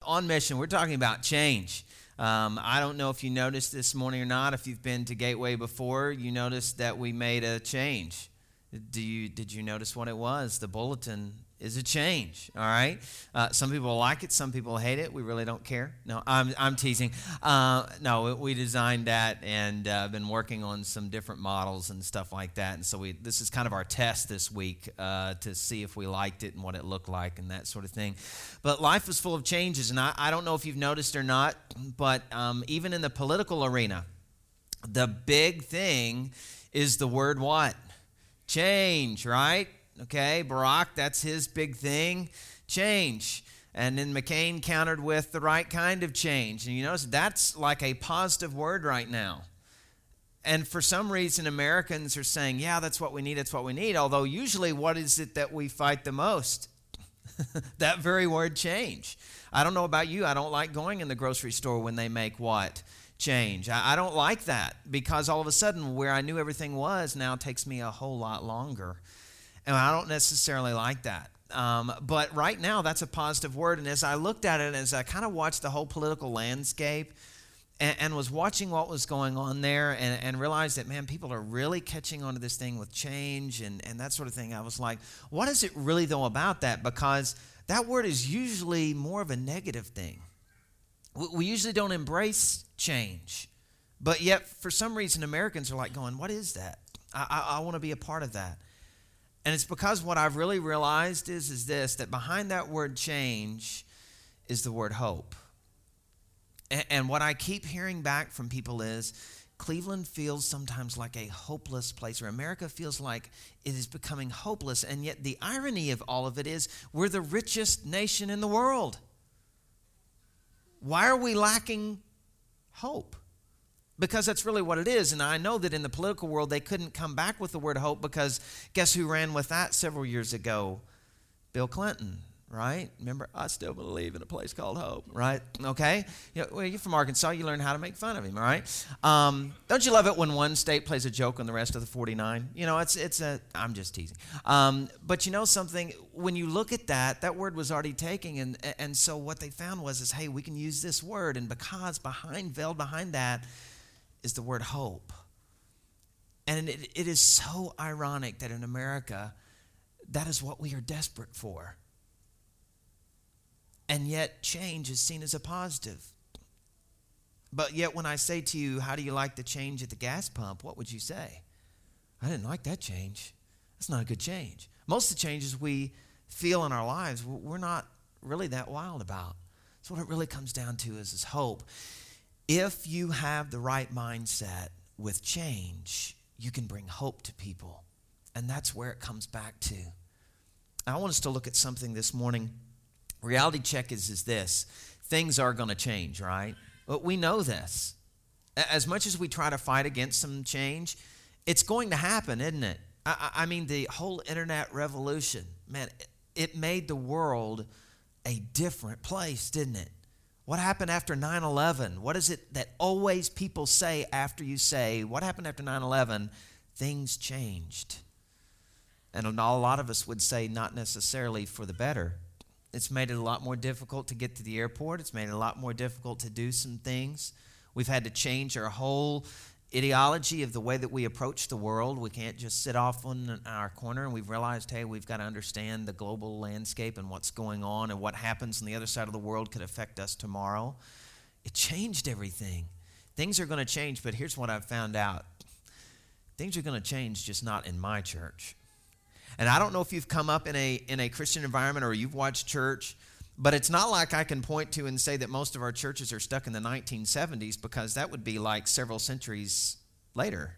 On mission, we're talking about change. I don't know if you noticed this morning or not. If you've been to Gateway before, you noticed that we made a change. Did you notice what it was? The bulletin is a change, all right? Some people like it, some people hate it. We really don't care. No, I'm teasing. No, we designed that and been working on some different models and stuff like that. And so this is kind of our test this week to see if we liked it and what it looked like and that sort of thing. But life is full of changes, and I don't know if you've noticed or not, but even in the political arena, the big thing is the word what? Change, right? Okay, Barack, that's his big thing, change. And then McCain countered with the right kind of change. And you notice that's like a positive word right now. And for some reason, Americans are saying, yeah, that's what we need. Although usually, what is it that we fight the most? That very word, change. I don't know about you. I don't like going in the grocery store when they make what? Change. I don't like that because all of a sudden where I knew everything was now takes me a whole lot longer. And I don't necessarily like that. But right now, that's a positive word. And as I looked at it, as I kind of watched the whole political landscape and was watching what was going on there and realized that, man, people are really catching on to this thing with change and that sort of thing, I was like, what is it really, though, about that? Because that word is usually more of a negative thing. We usually don't embrace change. But yet, for some reason, Americans are like going, what is that? I want to be a part of that. And it's because what I've really realized is this, that behind that word change is the word hope. And what I keep hearing back from people is Cleveland feels sometimes like a hopeless place, or America feels like it is becoming hopeless. And yet the irony of all of it is we're the richest nation in the world. Why are we lacking hope? Because that's really what it is. And I know that in the political world, they couldn't come back with the word hope because guess who ran with that several years ago? Bill Clinton, right? Remember, I still believe in a place called hope, right? Okay? Well, you're from Arkansas. You learn how to make fun of him, all right? Don't you love it when one state plays a joke on the rest of the 49? I'm just teasing. But you know something? When you look at that word was already taken. And so what they found was, hey, we can use this word. And because veiled behind that, is the word hope. And it is so ironic that in America, that is what we are desperate for. And yet change is seen as a positive. But yet when I say to you, how do you like the change at the gas pump? What would you say? I didn't like that change. That's not a good change. Most of the changes we feel in our lives, we're not really that wild about. So what it really comes down to is hope. If you have the right mindset with change, you can bring hope to people. And that's where it comes back to. I want us to look at something this morning. Reality check is this. Things are going to change, right? But we know this. As much as we try to fight against some change, it's going to happen, isn't it? I mean, the whole internet revolution, man, it made the world a different place, didn't it? What happened after 9/11? What is it that always people say after you say, what happened after 9/11? Things changed. And a lot of us would say not necessarily for the better. It's made it a lot more difficult to get to the airport. It's made it a lot more difficult to do some things. We've had to change our whole ideology of the way that we approach the world. We can't just sit off on our corner, and we've realized, hey, we've got to understand the global landscape and what's going on and what happens on the other side of the world could affect us tomorrow. It changed everything. Things are going to change, but here's what I've found out. Things are going to change, just not in my church. And I don't know if you've come up in a Christian environment or you've watched church, but it's not like I can point to and say that most of our churches are stuck in the 1970s, because that would be like several centuries later.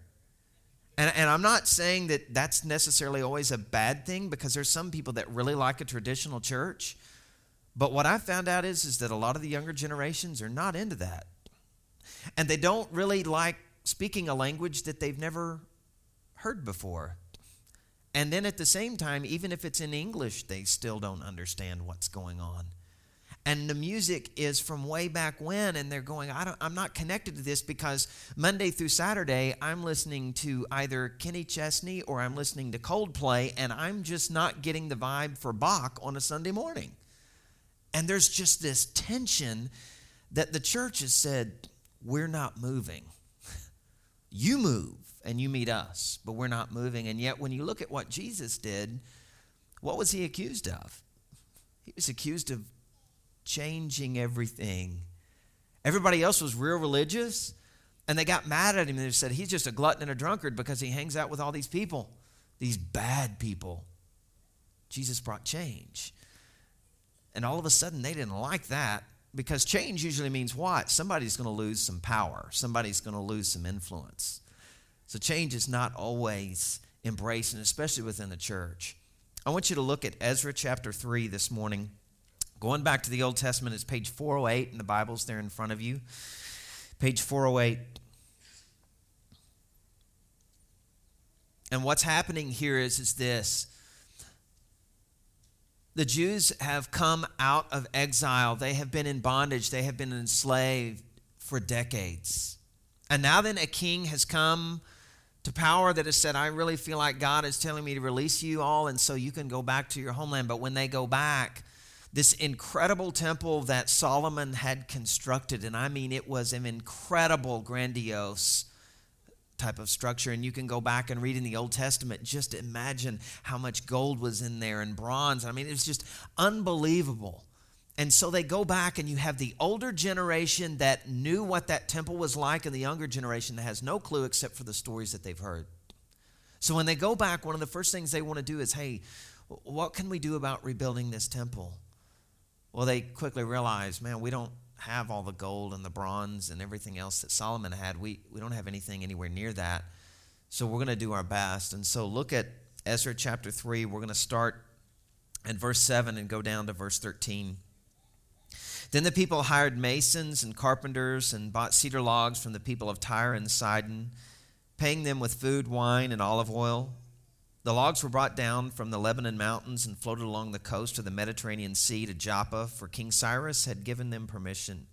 And I'm not saying that that's necessarily always a bad thing, because there's some people that really like a traditional church. But what I found out is that a lot of the younger generations are not into that. And they don't really like speaking a language that they've never heard before. And then at the same time, even if it's in English, they still don't understand what's going on. And the music is from way back when, and they're going, I'm not connected to this, because Monday through Saturday, I'm listening to either Kenny Chesney or I'm listening to Coldplay, and I'm just not getting the vibe for Bach on a Sunday morning. And there's just this tension that the church has said, we're not moving. You move and you meet us, but we're not moving. And yet when you look at what Jesus did, what was he accused of? He was accused of changing everything. Everybody else was real religious, and they got mad at him. They said, he's just a glutton and a drunkard because he hangs out with all these people, these bad people. Jesus brought change. And all of a sudden, they didn't like that, because change usually means what? Somebody's going to lose some power. Somebody's going to lose some influence. So change is not always embraced, and especially within the church. I want you to look at Ezra chapter 3 this morning. Going back to the Old Testament, it's page 408 in the Bibles there in front of you. Page 408. And what's happening here is this. The Jews have come out of exile. They have been in bondage. They have been enslaved for decades. And now then a king has come to power that has said, I really feel like God is telling me to release you all, and so you can go back to your homeland. But when they go back, this incredible temple that Solomon had constructed, and I mean it was an incredible, grandiose type of structure, and you can go back and read in the Old Testament, just imagine how much gold was in there and bronze. I mean, it was just unbelievable. And so they go back, and you have the older generation that knew what that temple was like, and the younger generation that has no clue except for the stories that they've heard. So when they go back, one of the first things they want to do is, hey, what can we do about rebuilding this temple? Well, they quickly realize, man, we don't have all the gold and the bronze and everything else that Solomon had. We don't have anything anywhere near that. So we're going to do our best. And so look at Ezra chapter 3. We're going to start at verse 7 and go down to verse 13. Then the people hired masons and carpenters and bought cedar logs from the people of Tyre and Sidon, paying them with food, wine, and olive oil. The logs were brought down from the Lebanon mountains and floated along the coast of the Mediterranean Sea to Joppa, for King Cyrus had given permission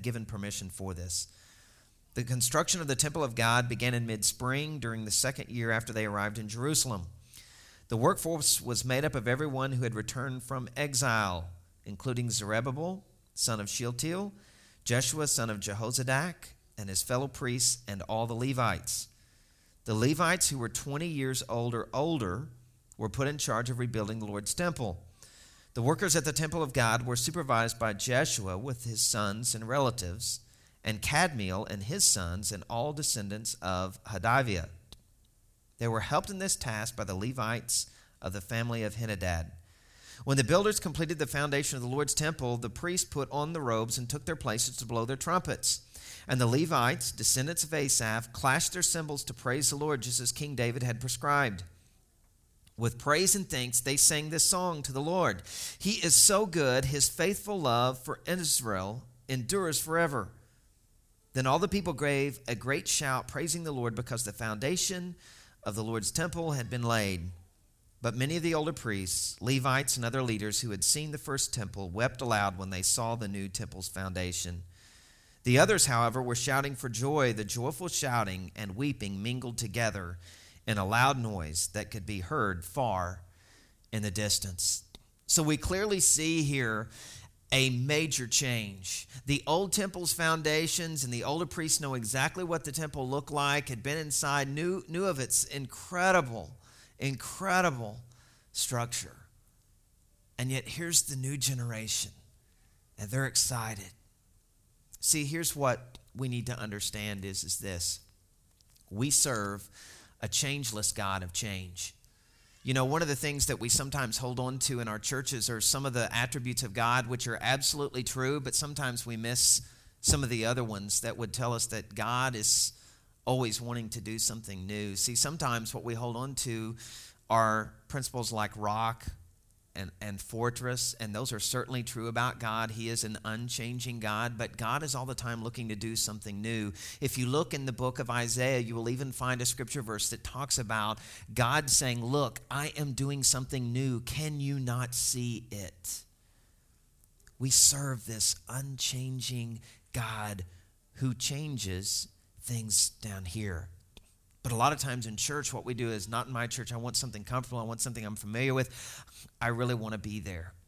for this. The construction of the temple of God began in mid-spring during the second year after they arrived in Jerusalem. The workforce was made up of everyone who had returned from exile, including Zerubbabel, son of Shealtiel, Jeshua, son of Jehozadak, and his fellow priests, and all the Levites. The Levites who were 20 years old or older were put in charge of rebuilding the Lord's temple. The workers at the temple of God were supervised by Jeshua with his sons and relatives, and Kadmiel and his sons, and all descendants of Hodaviah. They were helped in this task by the Levites of the family of Henadad. When the builders completed the foundation of the Lord's temple, the priests put on the robes and took their places to blow their trumpets. And the Levites, descendants of Asaph, clashed their cymbals to praise the Lord, just as King David had prescribed. With praise and thanks, they sang this song to the Lord. He is so good, his faithful love for Israel endures forever. Then all the people gave a great shout, praising the Lord, because the foundation of the Lord's temple had been laid. But many of the older priests, Levites, and other leaders who had seen the first temple wept aloud when they saw the new temple's foundation. The others, however, were shouting for joy. The joyful shouting and weeping mingled together in a loud noise that could be heard far in the distance. So we clearly see here a major change. The old temple's foundations, and the older priests know exactly what the temple looked like, had been inside, knew of its incredible structure. And yet here's the new generation, and they're excited. See, here's what we need to understand is this. We serve a changeless God of change. You know, one of the things that we sometimes hold on to in our churches are some of the attributes of God, which are absolutely true, but sometimes we miss some of the other ones that would tell us that God is always wanting to do something new. See, sometimes what we hold on to are principles like rock and fortress, and those are certainly true about God. He is an unchanging God, but God is all the time looking to do something new. If you look in the book of Isaiah, you will even find a scripture verse that talks about God saying, look, I am doing something new. Can you not see it? We serve this unchanging God who changes things down here. But a lot of times in church, what we do is, not in my church, I want something comfortable, I want something I'm familiar with. I really want to be there.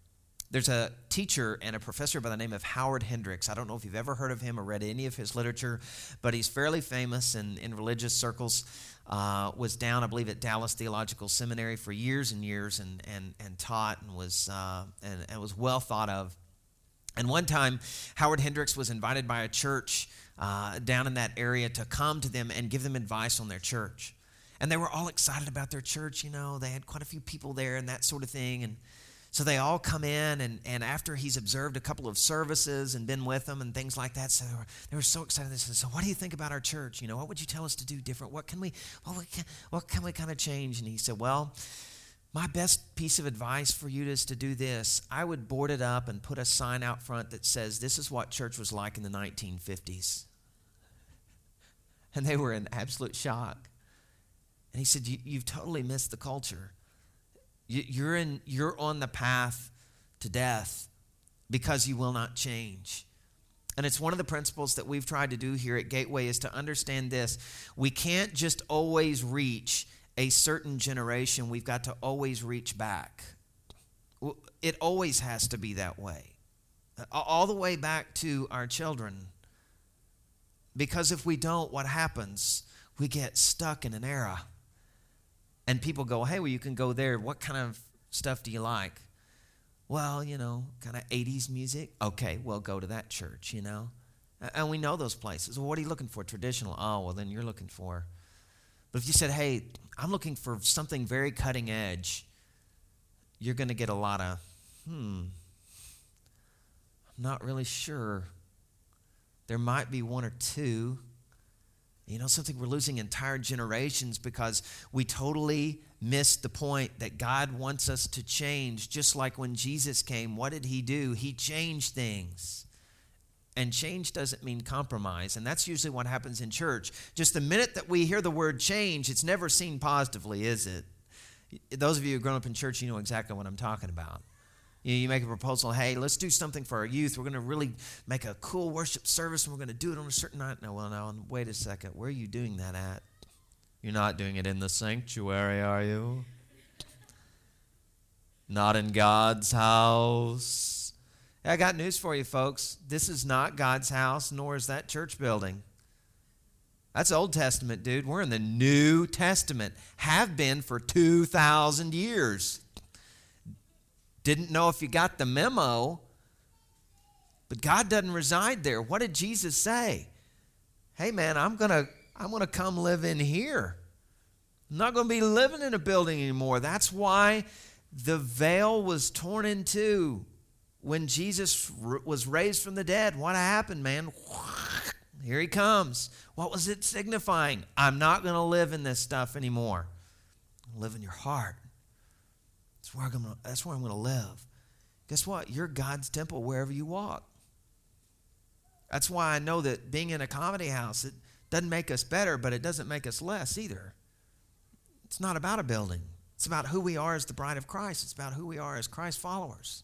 There's a teacher and a professor by the name of Howard Hendricks. I don't know if you've ever heard of him or read any of his literature, but he's fairly famous in religious circles. Was down, I believe, at Dallas Theological Seminary for years and years and taught and was well thought of. And one time, Howard Hendricks was invited by a church down in that area to come to them and give them advice on their church. And they were all excited about their church, you know. They had quite a few people there and that sort of thing. And so they all come in, and after he's observed a couple of services and been with them and things like that, so they were so excited. They said, so what do you think about our church? You know, what would you tell us to do different? What can we kind of change? And he said, well, my best piece of advice for you is to do this. I would board it up and put a sign out front that says, this is what church was like in the 1950s. And they were in absolute shock. And he said, you've totally missed the culture. You're on the path to death because you will not change. And it's one of the principles that we've tried to do here at Gateway is to understand this. We can't just always reach a certain generation. We've got to always reach back. It always has to be that way. All the way back to our children. Because if we don't, what happens? We get stuck in an era. And people go, hey, well, you can go there. What kind of stuff do you like? Well, you know, kind of 80s music. Okay, well, go to that church, you know. And we know those places. Well, what are you looking for? Traditional. Oh, well, then you're looking for. But if you said, hey, I'm looking for something very cutting edge, you're going to get a lot of, I'm not really sure. There might be one or two. You know something, we're losing entire generations because we totally missed the point that God wants us to change. Just like when Jesus came, what did he do? He changed things. And change doesn't mean compromise. And that's usually what happens in church. Just the minute that we hear the word change, it's never seen positively, is it? Those of you who've grown up in church, you know exactly what I'm talking about. You make a proposal, hey, let's do something for our youth. We're going to really make a cool worship service, and we're going to do it on a certain night. No, well, now, wait a second. Where are you doing that at? You're not doing it in the sanctuary, are you? Not in God's house. I got news for you, folks. This is not God's house, nor is that church building. That's Old Testament, dude. We're in the New Testament. Have been for 2,000 years. Didn't know if you got the memo, but God doesn't reside there. What did Jesus say? Hey, man, I'm gonna come live in here. I'm not going to be living in a building anymore. That's why the veil was torn in two when Jesus was raised from the dead. What happened, man? Here he comes. What was it signifying? I'm not going to live in this stuff anymore. I'll live in your heart. That's where I'm going to live. Guess what? You're God's temple wherever you walk. That's why I know that being in a comedy house, it doesn't make us better, but it doesn't make us less either. It's not about a building. It's about who we are as the bride of Christ. It's about who we are as Christ followers.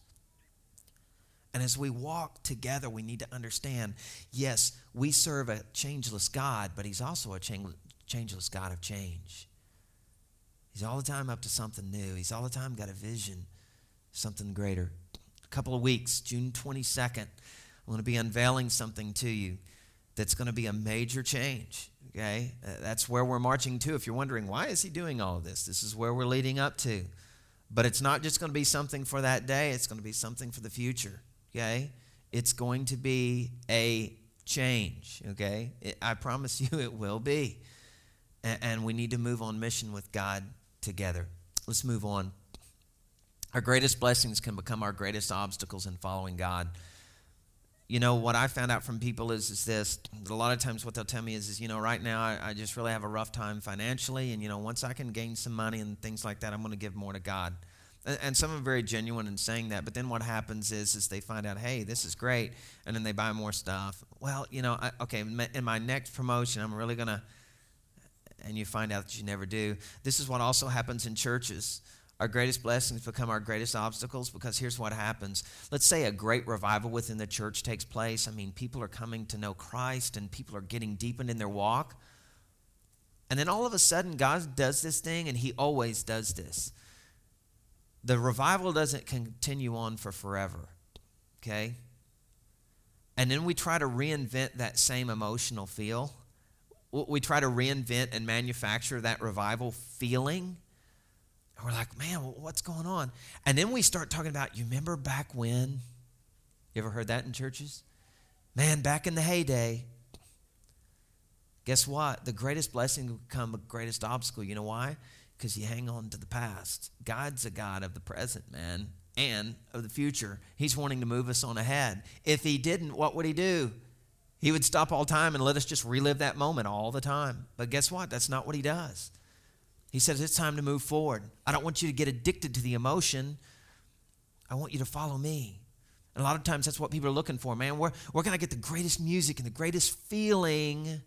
And as we walk together, we need to understand, yes, we serve a changeless God, but he's also a changeless God of change. He's all the time up to something new. He's all the time got a vision, something greater. A couple of weeks, June 22nd, I'm going to be unveiling something to you that's going to be a major change, okay? That's where we're marching to. If you're wondering, why is he doing all of this? This is where we're leading up to. But it's not just going to be something for that day. It's going to be something for the future, okay? It's going to be a change, okay? I promise you it will be. And we need to move on mission with God together. Let's move on. Our greatest blessings can become our greatest obstacles in following God. You know, what I found out from people is this. A lot of times what they'll tell me is you know, right now I just really have a rough time financially, and, you know, once I can gain some money and things like that, I'm going to give more to God. And some are very genuine in saying that, but then what happens is they find out, hey, this is great, and then they buy more stuff. Well, you know, in my next promotion, I'm really going to, and you find out that you never do. This is what also happens in churches. Our greatest blessings become our greatest obstacles because here's what happens. Let's say a great revival within the church takes place. I mean, people are coming to know Christ and people are getting deepened in their walk. And then all of a sudden, God does this thing, and he always does this. the revival doesn't continue on for forever, okay? And then we try to reinvent that same emotional feel. We try to reinvent and manufacture that revival feeling. And we're like, man, what's going on? And then we start talking about, you remember back when? You ever heard that in churches? Man, back in the heyday. Guess what? The greatest blessing will become the greatest obstacle. You know why? Because you hang on to the past. God's a God of the present, man, and of the future. He's wanting to move us on ahead. If he didn't, what would he do? He would stop all time and let us just relive that moment all the time. But guess what? That's not what he does. He says it's time to move forward. I don't want you to get addicted to the emotion. I want you to follow me. And a lot of times that's what people are looking for, man. Where can I get the greatest music and the greatest feeling?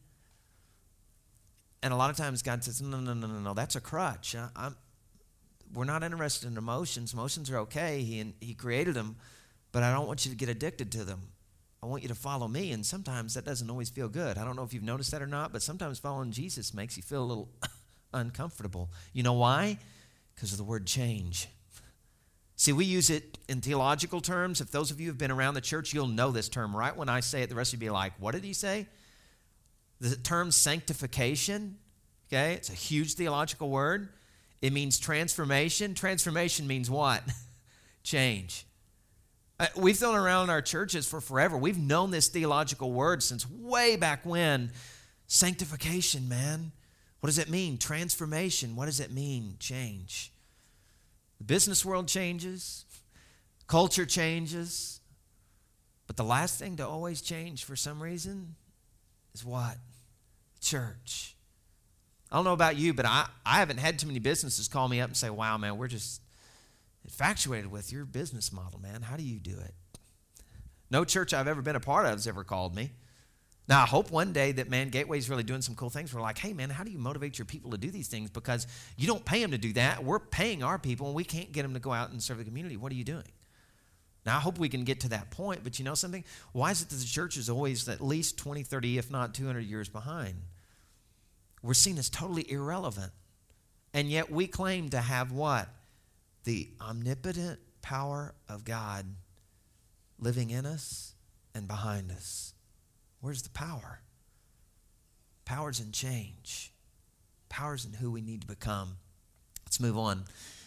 And a lot of times God says, no, that's a crutch. We're not interested in emotions. Emotions are okay. He created them, but I don't want you to get addicted to them. I want you to follow me, and sometimes that doesn't always feel good. I don't know if you've noticed that or not, but sometimes following Jesus makes you feel a little uncomfortable. You know why? Because of the word change. See, we use it in theological terms. If those of you have been around the church, you'll know this term. Right when I say it, the rest of you will be like, what did he say? The term sanctification, okay, it's a huge theological word. It means transformation. Transformation means what? Change. We've thrown around in our churches for forever. We've known this theological word since way back when. Sanctification, man. What does it mean? Transformation. What does it mean? Change. The business world changes. Culture changes. But the last thing to always change for some reason is what? Church. I don't know about you, but I haven't had too many businesses call me up and say, wow, man, we're just infatuated with your business model, man. How do you do it? No church I've ever been a part of has ever called me. Now, I hope one day that, man, Gateway's really doing some cool things. We're like, hey, man, how do you motivate your people to do these things? Because you don't pay them to do that. We're paying our people, and we can't get them to go out and serve the community. What are you doing? Now, I hope we can get to that point, but you know something? Why is it that the church is always at least 20, 30, if not 200 years behind? We're seen as totally irrelevant. And yet we claim to have what? The omnipotent power of God living in us and behind us. Where's the power? Power's in change. Power's in who we need to become. Let's move on.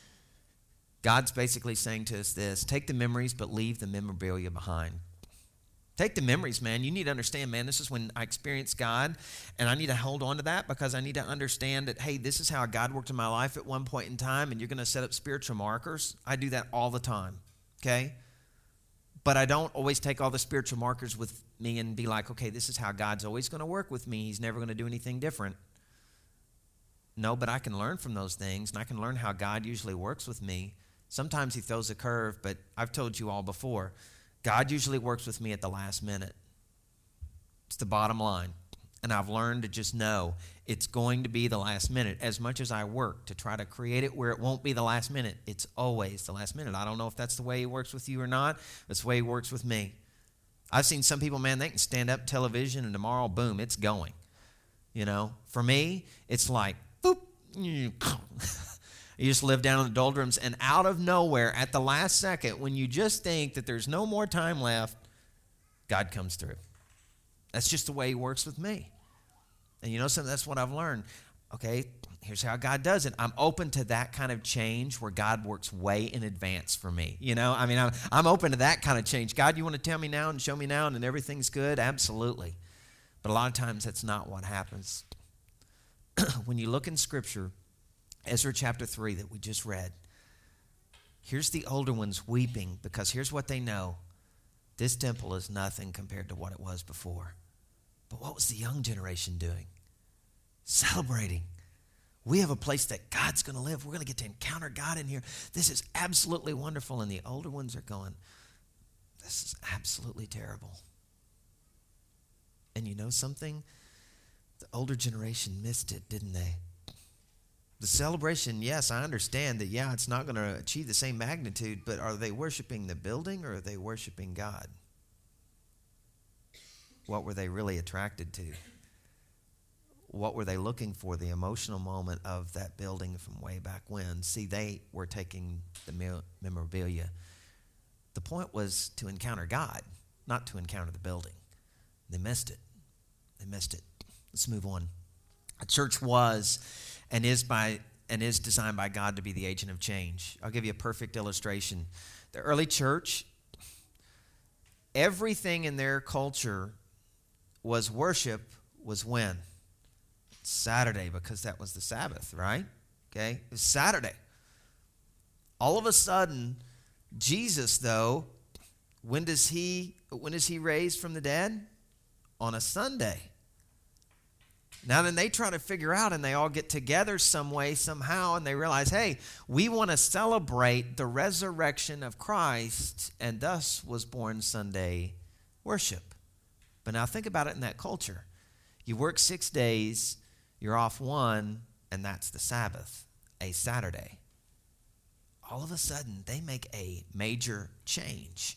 God's basically saying to us this: take the memories, but leave the memorabilia behind. Take the memories, man. You need to understand, man, this is when I experienced God, and I need to hold on to that because I need to understand that, hey, this is how God worked in my life at one point in time, and you're going to set up spiritual markers. I do that all the time, okay? But I don't always take all the spiritual markers with me and be like, okay, this is how God's always going to work with me. He's never going to do anything different. No, but I can learn from those things, and I can learn how God usually works with me. Sometimes he throws a curve, but I've told you all before, God usually works with me at the last minute. It's the bottom line. And I've learned to just know it's going to be the last minute. As much as I work to try to create it where it won't be the last minute, it's always the last minute. I don't know if that's the way he works with you or not. That's the way he works with me. I've seen some people, man, they can stand up television and tomorrow, boom, it's going. You know, for me, it's like, boop. You just live down in the doldrums, and out of nowhere, at the last second, when you just think that there's no more time left, God comes through. That's just the way he works with me. And you know something? That's what I've learned. Okay, here's how God does it. I'm open to that kind of change where God works way in advance for me. You know, I mean, I'm open to that kind of change. God, you want to tell me now and show me now and everything's good? Absolutely. But a lot of times that's not what happens. When you look in Scripture, Ezra chapter 3 that we just read, here's the older ones weeping because here's what they know. This temple is nothing compared to what it was before. But what was the young generation doing? Celebrating. We have a place that God's going to live. We're going to get to encounter God in here. This is absolutely wonderful. And the older ones are going, this is absolutely terrible. And you know something? The older generation missed it, didn't they? The celebration, yes, I understand that, yeah, it's not going to achieve the same magnitude, but are they worshiping the building or are they worshiping God? What were they really attracted to? what were they looking for? The emotional moment of that building from way back when. See, they were taking the memorabilia. The point was to encounter God, not to encounter the building. They missed it. They missed it. Let's move on. A church was and is designed by God to be the agent of change. I'll give you a perfect illustration. The early church, everything in their culture was worship was when? Saturday, because that was the Sabbath, right? Okay, it was Saturday. All of a sudden, Jesus, though, when is he raised from the dead? On a Sunday. Now then they try to figure out, and they all get together some way, somehow, and they realize, hey, we want to celebrate the resurrection of Christ, and thus was born Sunday worship. But now think about it in that culture. You work 6 days, you're off one, and that's the Sabbath, a Saturday. All of a sudden, they make a major change.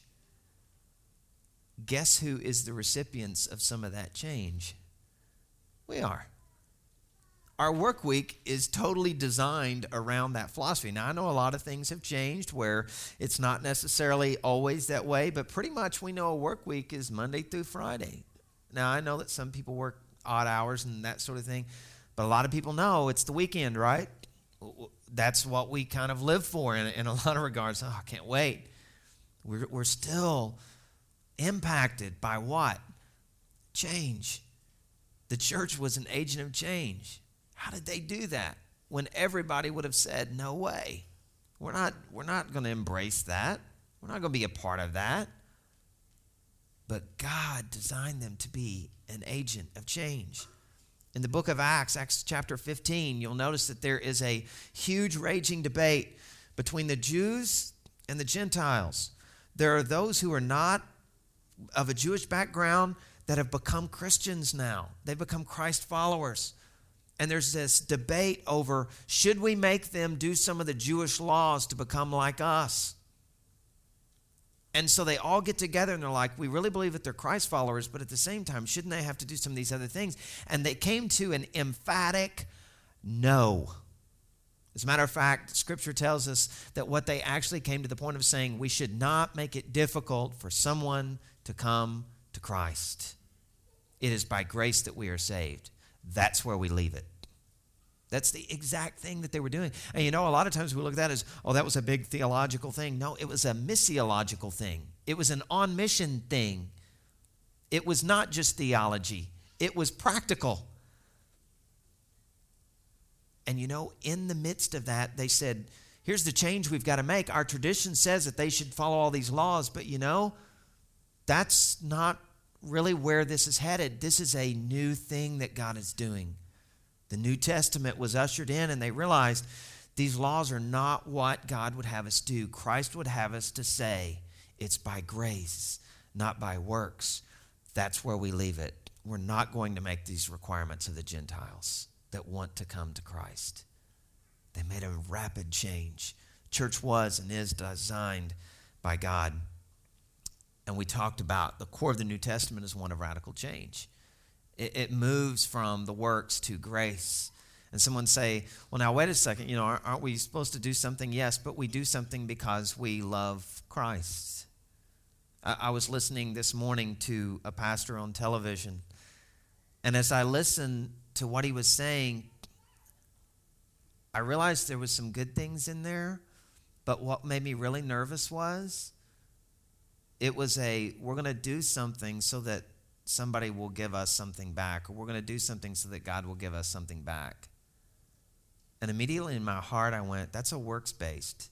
Guess who is the recipients of some of that change? We are. Our work week is totally designed around that philosophy. Now, I know a lot of things have changed where it's not necessarily always that way, but pretty much we know a work week is Monday through Friday. Now, I know that some people work odd hours and that sort of thing, but a lot of people know it's the weekend, right? That's what we kind of live for in a lot of regards. Oh, I can't wait. We're still impacted by what? Change. The church was an agent of change. How did they do that? When everybody would have said, no way. We're not going to embrace that. We're not going to be a part of that. But God designed them to be an agent of change. In the book of Acts chapter 15, you'll notice that there is a huge raging debate between the Jews and the Gentiles. There are those who are not of a Jewish background that have become Christians now. They've become Christ followers. And there's this debate over, should we make them do some of the Jewish laws to become like us? And so they all get together and they're like, we really believe that they're Christ followers, but at the same time, shouldn't they have to do some of these other things? And they came to an emphatic no. As a matter of fact, Scripture tells us that what they actually came to the point of saying, we should not make it difficult for someone to come to Christ. It is by grace that we are saved. That's where we leave it. That's the exact thing that they were doing. And you know, a lot of times we look at that as, oh, that was a big theological thing. No, it was a missiological thing. It was an on-mission thing. It was not just theology. It was practical. And you know, in the midst of that, they said, here's the change we've got to make. Our tradition says that they should follow all these laws, but you know, that's not really where this is headed. This is a new thing that God is doing. The New Testament was ushered in, and they realized these laws are not what God would have us do. Christ would have us to say, it's by grace, not by works. That's where we leave it. We're not going to make these requirements of the Gentiles that want to come to Christ. They made a rapid change. Church was and is designed by God. And we talked about the core of the New Testament is one of radical change. It moves from the works to grace. And someone say, well, now, wait a second. You know, aren't we supposed to do something? Yes, but we do something because we love Christ. I was listening this morning to a pastor on television. And as I listened to what he was saying, I realized there was some good things in there. But what made me really nervous was, we're going to do something so that somebody will give us something back, or we're going to do something so that God will give us something back. And immediately in my heart, I went, that's a works-based.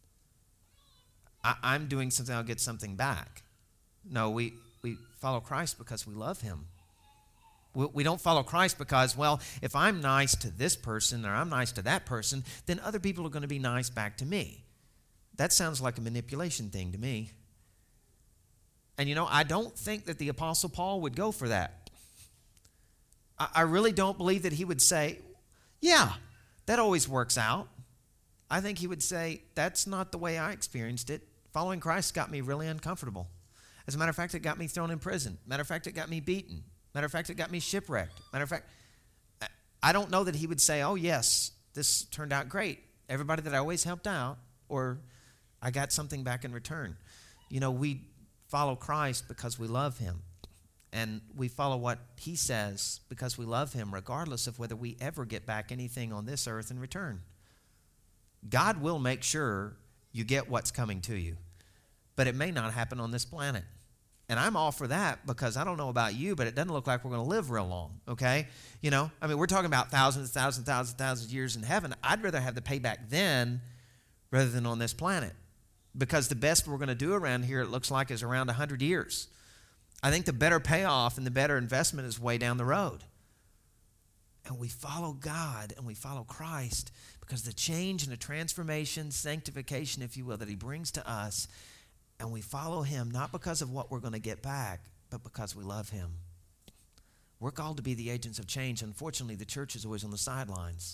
I'm doing something, I'll get something back. No, we follow Christ because we love him. We don't follow Christ because, well, if I'm nice to this person or I'm nice to that person, then other people are going to be nice back to me. That sounds like a manipulation thing to me. And you know, I don't think that the Apostle Paul would go for that. I really don't believe that he would say, yeah, that always works out. I think he would say, that's not the way I experienced it. Following Christ got me really uncomfortable. As a matter of fact, it got me thrown in prison. Matter of fact, it got me beaten. Matter of fact, it got me shipwrecked. Matter of fact, I don't know that he would say, oh, yes, this turned out great. Everybody that I always helped out, or I got something back in return. You know, we follow Christ because we love him. And we follow what he says because we love him, regardless of whether we ever get back anything on this earth in return. God will make sure you get what's coming to you, but it may not happen on this planet. And I'm all for that because I don't know about you, but it doesn't look like we're going to live real long, okay? You know, I mean, we're talking about thousands of years in heaven. I'd rather have the payback then rather than on this planet, because the best we're going to do around here, it looks like, is around 100 years. I think the better payoff and the better investment is way down the road. And we follow God and we follow Christ because the change and the transformation, sanctification, if you will, that he brings to us, and we follow him not because of what we're going to get back, but because we love him. We're called to be the agents of change. Unfortunately, the church is always on the sidelines.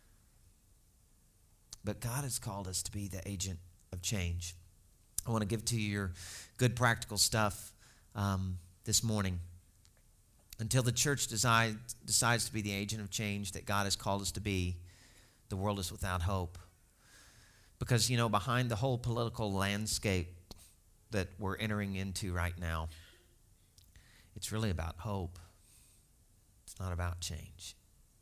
But God has called us to be the agent of change. I want to give to you your good practical stuff this morning. Until the church decides to be the agent of change that God has called us to be, the world is without hope. Because, you know, behind the whole political landscape that we're entering into right now, it's really about hope. It's not about change.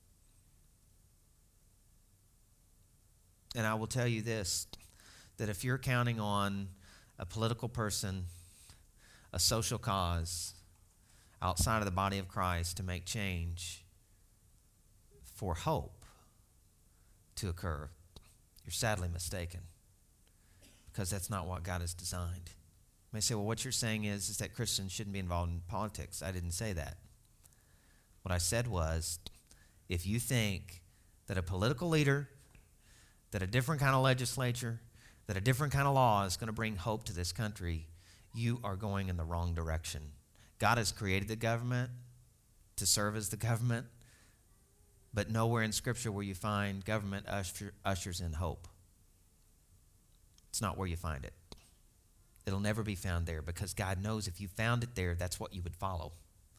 And I will tell you this, that if you're counting on a political person, a social cause outside of the body of Christ to make change for hope to occur, you're sadly mistaken, because that's not what God has designed. You may say, well, what you're saying is that Christians shouldn't be involved in politics. I didn't say that. What I said was, if you think that a political leader, that a different kind of legislature, that a different kind of law is going to bring hope to this country, you are going in the wrong direction. God has created the government to serve as the government, but nowhere in Scripture will you find government ushers in hope. It's not where you find it. It'll never be found there, because God knows if you found it there, that's what you would follow.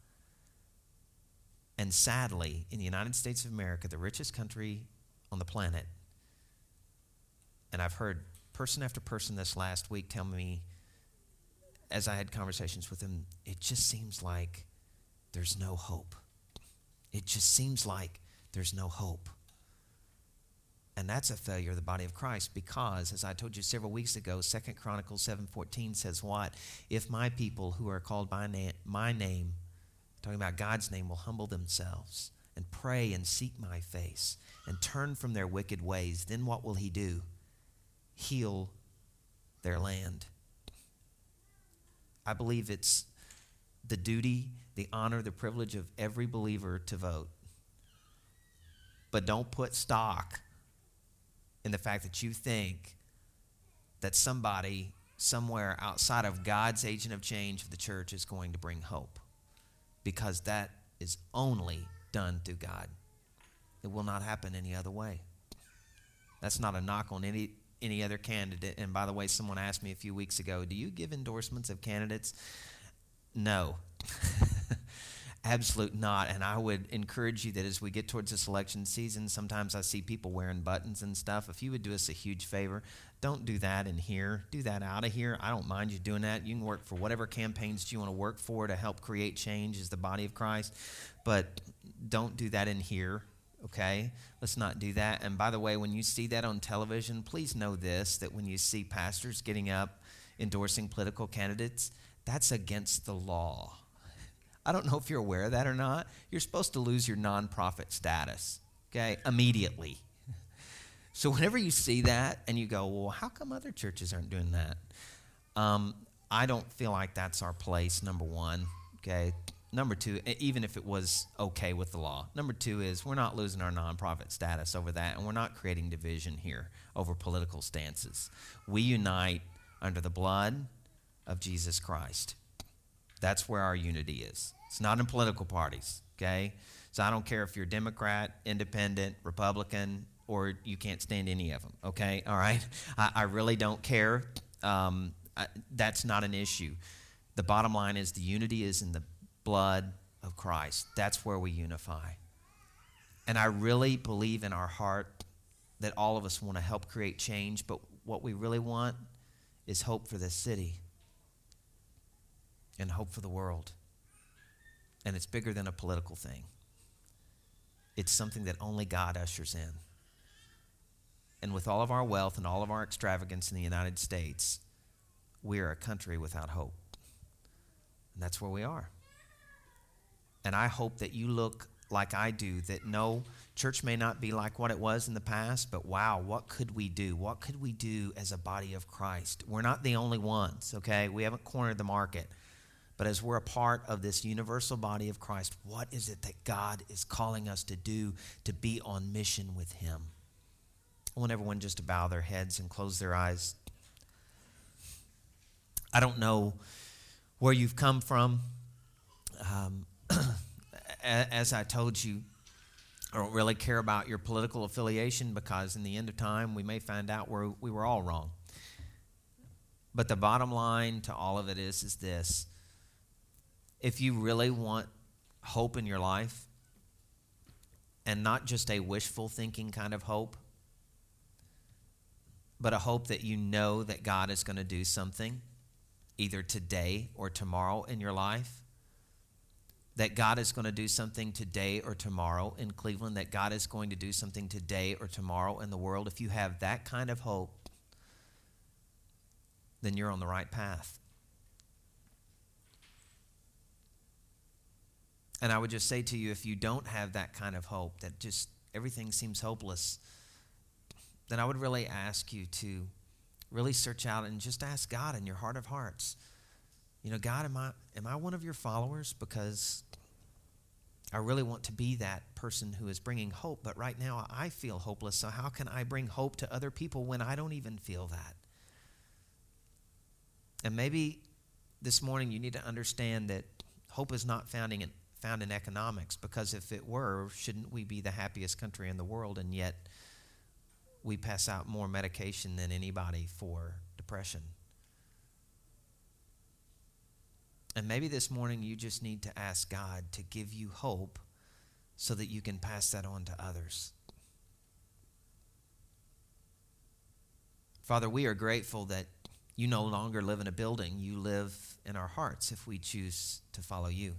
And sadly, in the United States of America, the richest country on the planet, and I've heard person after person this last week tell me, as I had conversations with them, it just seems like there's no hope. It just seems like there's no hope. And that's a failure of the body of Christ, because, as I told you several weeks ago, 2 Chronicles 7:14 says what? If my people who are called by my name, talking about God's name, will humble themselves and pray and seek my face and turn from their wicked ways, then what will he do? Heal their land. I believe it's the duty, the honor, the privilege of every believer to vote. But don't put stock in the fact that you think that somebody somewhere outside of God's agent of change of the church is going to bring hope, because that is only done through God. It will not happen any other way. That's not a knock on any other candidate. And by the way, someone asked me a few weeks ago, do you give endorsements of candidates? No. Absolute not. And I would encourage you that as we get towards this election season, sometimes I see people wearing buttons and stuff. If you would do us a huge favor, don't do that in here. Do that out of here. I don't mind you doing that. You can work for whatever campaigns you want to work for to help create change as the body of Christ. But don't do that in here. Okay? Let's not do that. And by the way, when you see that on television, please know this, that when you see pastors getting up endorsing political candidates, that's against the law. I don't know if you're aware of that or not. You're supposed to lose your nonprofit status, okay, immediately. So whenever you see that and you go, well, how come other churches aren't doing that? I don't feel like that's our place, number one, okay? Number two, even if it was okay with the law. Number two is we're not losing our nonprofit status over that, and we're not creating division here over political stances. We unite under the blood of Jesus Christ. That's where our unity is. It's not in political parties, okay? So I don't care if you're Democrat, Independent, Republican, or you can't stand any of them, okay? All right? I really don't care. That's not an issue. The bottom line is the unity is in the blood of Christ. That's where we unify. And I really believe in our heart that all of us want to help create change, but what we really want is hope for this city and hope for the world. And it's bigger than a political thing. It's something that only God ushers in. And with all of our wealth and all of our extravagance in the United States, we are a country without hope. And that's where we are. And I hope that you look like I do, that no, church may not be like what it was in the past, but wow, what could we do? What could we do as a body of Christ? We're not the only ones, okay? We haven't cornered the market. But as we're a part of this universal body of Christ, what is it that God is calling us to do to be on mission with Him? I want everyone just to bow their heads and close their eyes. I don't know where you've come from. As I told you, I don't really care about your political affiliation, because in the end of time, we may find out we were all wrong. But the bottom line to all of it is this. If you really want hope in your life, and not just a wishful thinking kind of hope, but a hope that you know that God is going to do something either today or tomorrow in your life, that God is going to do something today or tomorrow in Cleveland, that God is going to do something today or tomorrow in the world, if you have that kind of hope, then you're on the right path. And I would just say to you, if you don't have that kind of hope, that just everything seems hopeless, then I would really ask you to really search out and just ask God in your heart of hearts, you know, God, am I one of your followers? Because I really want to be that person who is bringing hope, but right now I feel hopeless, so how can I bring hope to other people when I don't even feel that? And maybe this morning you need to understand that hope is not found in economics, because if it were, shouldn't we be the happiest country in the world? And yet we pass out more medication than anybody for depression. And maybe this morning you just need to ask God to give you hope so that you can pass that on to others. Father, we are grateful that you no longer live in a building. You live in our hearts if we choose to follow you.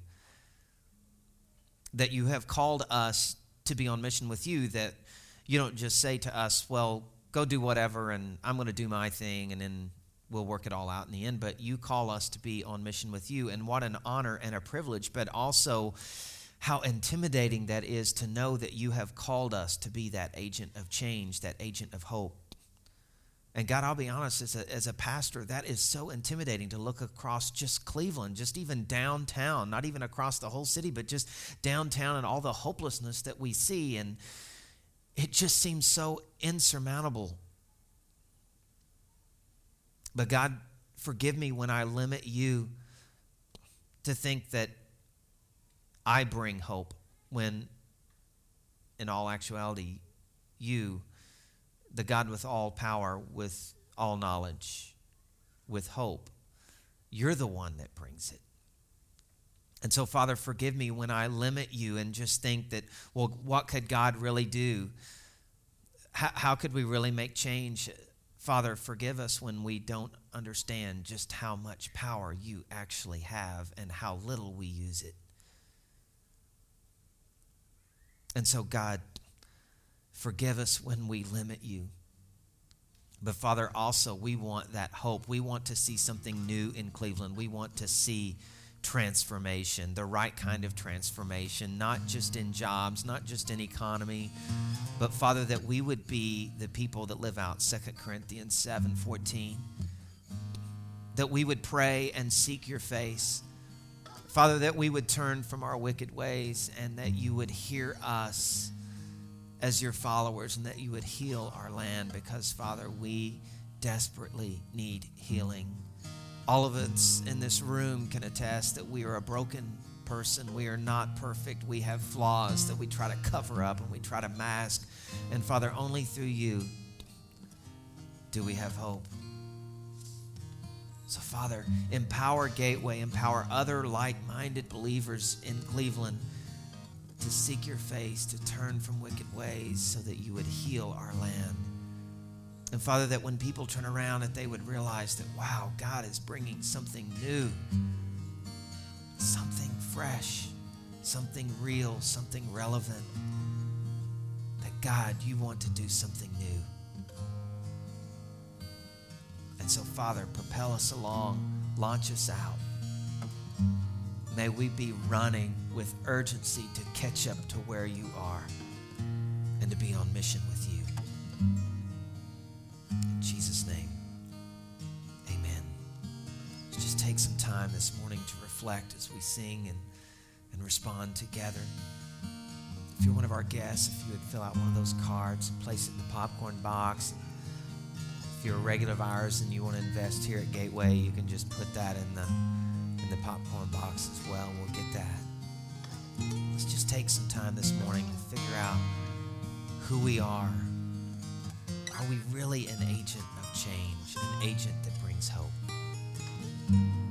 That you have called us to be on mission with you, that you don't just say to us, well, go do whatever and I'm going to do my thing and then we'll work it all out in the end. But you call us to be on mission with you, and what an honor and a privilege, but also how intimidating that is to know that you have called us to be that agent of change, that agent of hope. And God, I'll be honest, as a pastor, that is so intimidating to look across just Cleveland, just even downtown, not even across the whole city, but just downtown and all the hopelessness that we see. And it just seems so insurmountable. But God, forgive me when I limit you to think that I bring hope, when in all actuality, you, the God with all power, with all knowledge, with hope, you're the one that brings it. And so, Father, forgive me when I limit you and just think that, well, what could God really do? How could we really make change? Father, forgive us when we don't understand just how much power you actually have and how little we use it. And so, God, forgive us when we limit you. But Father, also, we want that hope. We want to see something new in Cleveland. We want to see transformation, the right kind of transformation, not just in jobs, not just in economy, but Father, that we would be the people that live out 2 Corinthians 7:14, that we would pray and seek your face. Father, that we would turn from our wicked ways and that you would hear us as your followers and that you would heal our land, because, Father, we desperately need healing. All of us in this room can attest that we are a broken person. We are not perfect. We have flaws that we try to cover up and we try to mask. And Father, only through you do we have hope. So Father, empower Gateway, empower other like-minded believers in Cleveland to seek your face, to turn from wicked ways so that you would heal our land. And Father, that when people turn around, that they would realize that, wow, God is bringing something new, something fresh, something real, something relevant. That God, you want to do something new. And so, Father, propel us along, launch us out. May we be running with urgency to catch up to where you are and to be on mission with you. In Jesus' name, amen. Let's just take some time this morning to reflect as we sing and respond together. If you're one of our guests, if you would fill out one of those cards and place it in the popcorn box. If you're a regular of ours and you want to invest here at Gateway, you can just put that in the popcorn box as well, and we'll get that. Let's just take some time this morning to figure out who we are. Are we really an agent of change, an agent that brings hope?